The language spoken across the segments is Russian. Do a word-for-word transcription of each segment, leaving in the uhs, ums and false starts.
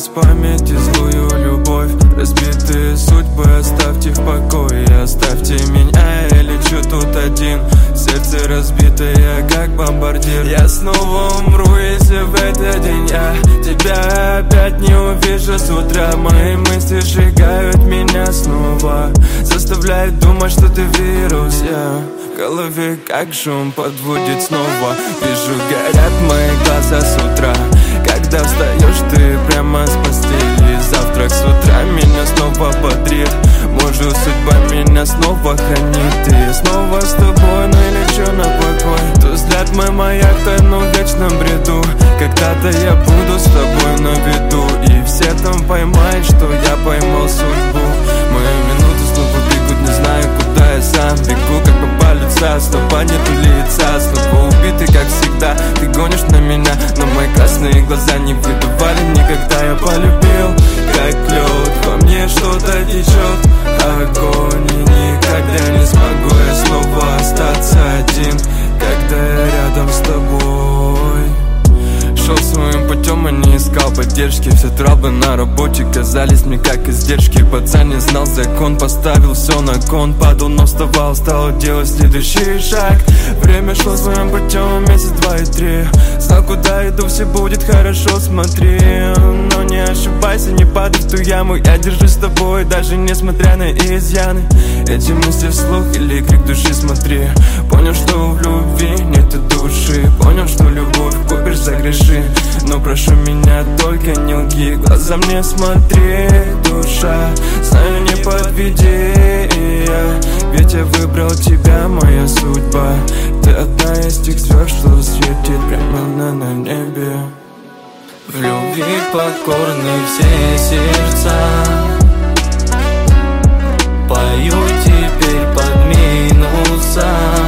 из памяти злую любовь. Разбитые судьбы оставьте в покое. Оставьте меня, я лечу тут один. Сердце разбитое, как бомбардир. Я снова умру, если в этот день я тебя опять не увижу с утра. Мои мысли сжигают меня снова, заставляют думать, что ты вирус. Я в голове как шум подводит снова. Вижу, горят мои глаза с утра, когда встаешь ты прямо с постели. Завтрак с утра меня снова бодрит. Может, судьба меня снова хранит. И я снова с тобой, но лечу на покой. То взгляд мой маяк, тайну в вечном бреду. Когда-то я буду с тобой на виду, и все там поймают, что я поймал судьбу. Мои минуты снова бегут, не знаю, куда я сам бегу, как по пальцам, снова нету лица. Снова убитый, как всегда, ты гонишь на меня, но мои красные глаза не выдавали никогда. Я полюбил, как лед, во мне что-то течет огонь. И никогда не смогу я снова остаться один, когда я рядом с тобой. Шел своим путем и не искал поддержки. Все травы на работе казались мне как издержки. Пацан не знал закон, поставил все на кон. Падал, но вставал, стал делать следующий шаг. Время шло своим путем, месяц, два и три. Знал, куда иду, все будет хорошо, смотри. Но не ошибайся, не падай в ту яму. Я держусь с тобой, даже несмотря на изъяны. Эти мысли вслух или крик души, смотри. Понял, что в любви нет души. Понял, что любовь купишь за греши. Но прошу меня, только не лги, глаза мне смотри, душа. Знаю, не подведи, ведь я выбрал тебя, моя судьба. Ты одна из тех звезд, что светит прямо на, на небе. В любви покорны все сердца. Пою теперь под минуса.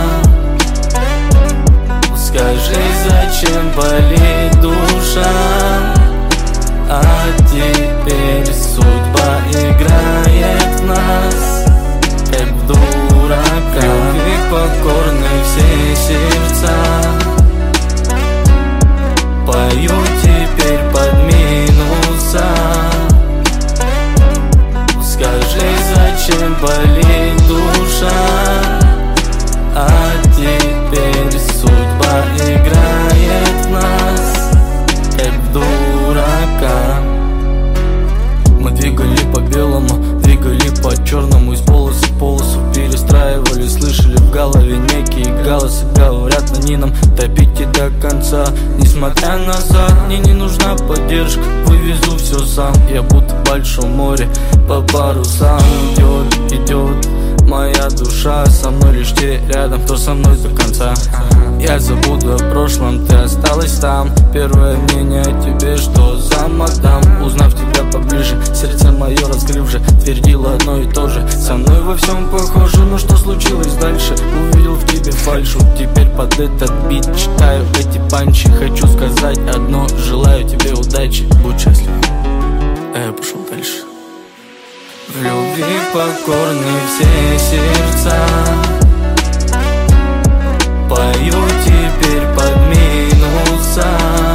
Скажи, зачем болит душа? А теперь судьба играет в нас, как в дурака. В любви покорны все сердца. Пою теперь под минуса. Скажи, зачем болит душа? А теперь судьба играет в нас, как в дурака. Мы двигали по белому, двигали по черному. Из полосы в полосу перестраивали. Слышали в голове некие голоса, говорят, они нам топите до конца. Несмотря назад, мне не нужна поддержка. Вывезу все сам, я будто в большом море по парусам. Идет, идет моя душа, со мной лишь те рядом, кто со мной до конца. Я забуду о прошлом, ты осталась там. Первое мнение о тебе, что за мадам. Узнав тебя поближе, сердце мое раскрывши, твердило одно и то же. Со мной во всем похоже, но что случилось дальше? Увидел в тебе фальшу, теперь под этот бит читаю эти панчи. Хочу сказать одно, желаю тебе удачи, будь счастлив. А я пошел дальше. В любви покорны все сердца. Пою теперь под минуса.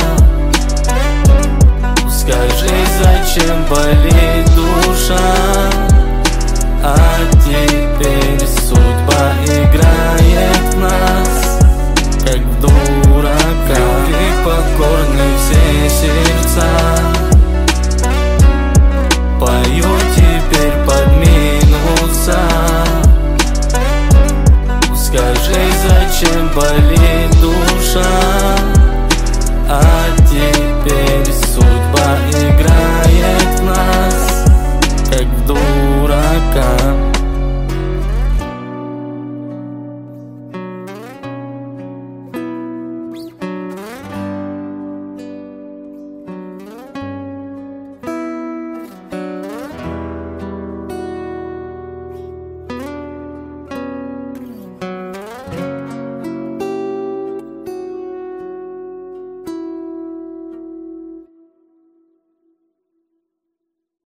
Скажи, зачем болит душа? А теперь судьба играет в нас, как в дурака. В любви покорны все сердца. Пою теперь под минуса. Скажи, зачем болит душа? А теперь судьба играет в нас, как в дурака.